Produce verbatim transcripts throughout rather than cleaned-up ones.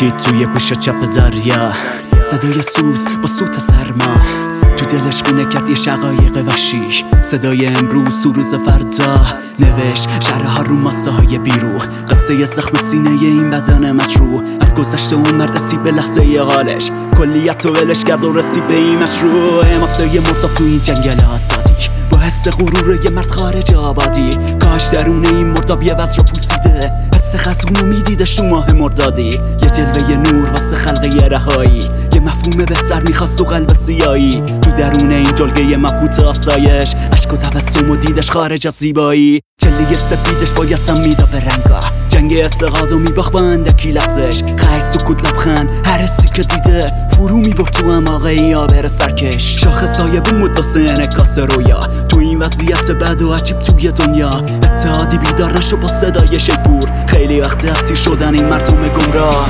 پیچید توی گوش چپ دریا، صدای سوز با سوت سرما تو دلش خونه کرد یه شقایق وحشی. صدای امروز تو روز فردا نوشت شرها رو ماسه های بیروح، قصه زخم سینه این بدن مجروح. از گذشته عمر رسید به لحظه حالش، کلیت و ولش کرد و رسید به این مشروع. ماسه مرداب تو این جنگل آزادی، با حس غرور یه مرد خارج آبادی. کاش درون این مرداب یه وز رو پوسیده، حس خزون میدیدش تو ماه مردادی. یه جلوه نور واسه خلق یه رهایی، یه مفهوم بهتر میخواست تو قلب سیایی. تو درون این جلگه مبهوت آسایش، عشق و تبسم و دیدش خارج از زیبایی. جلوه سفیدش باید تم میدا به رنگا، جنگ اعتقاد و میباخت با اندکی لغزش. خش سکوت لبخند هر حسی که دیده، فرو میبرد تو اماغه ای آبر سرکش. شاخصای بود واسه انعکاس رویا، تو این وضعیت بد و عجیب توی دنیا. اتحادی بیدار نشو با صدای شیپور، خیلی وقت اسیر شدن این مردم گمراه.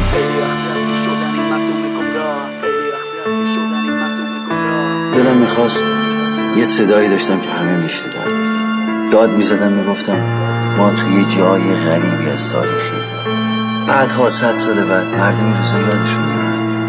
دلم میخواست یه صدایی داشتم که همه میشنیدن، داد میزدم میگفتم ما توی یه جای غریبی از تاریخی. بعدها صد سال بعد مردم روزا یادشون میاد.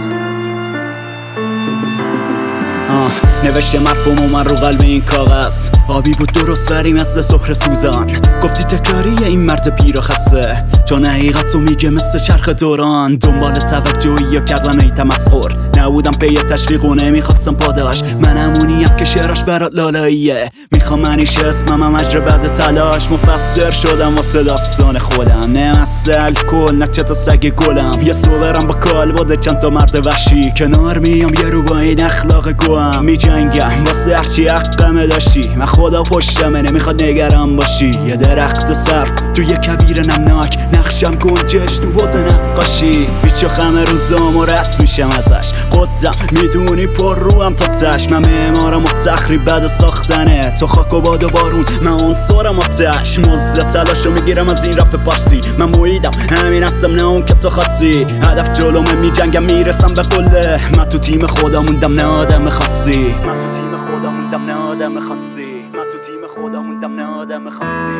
آه نوشته مرفوم و من رو قلب این کاغذ، آبی بود درست وری مثل سخر سوزان. گفتی تکراریه این مرد پیر و خسته، چون حقیقت رو میگه مثل چرخ دوران. دنبال توجهی یا کردن ای تمسخر، نبودم پی تشویق و نمیخواستم پاداش. من همونیم که شعراش برات لالاییه، میخوام منیش اسمم اجر بعد تلاش. مفسر شدم واسه داستان خودم، نه مثل کل نه چه تا سگ گلم. یه صورم با کالبد چند تا مرد وحشی، کنار میام یه رو با این اخلاق گوام. می جنگم واسه هرچی حقمه داشتی، من خدا پشتمه نمیخواد نگران باشی. یه درخت صرف تو یه کویر نمناک، نقشم گنجش تو حوض نقاشی. بیچو خمه روزام و رد میشم ازش، خودم میدونی پر روم تا تش. من معمارم و تخریب بد ساختنه، تو خاک و باد و بارون من عنصرم آتش. مزد تلاشو میگیرم از این رپ پارسی، من مویدم همین هستم نه اون که تو خاصی. هدف جلومه میجنگم میرسم به قله، من تو تیم خدا موندم نه آدم خاصی. من تو تیم خدا موندم نه آدم خاصی. من تو تیم خدا موندم نه آدم خاصی.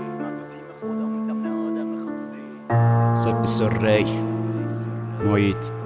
سر بسر ری محیط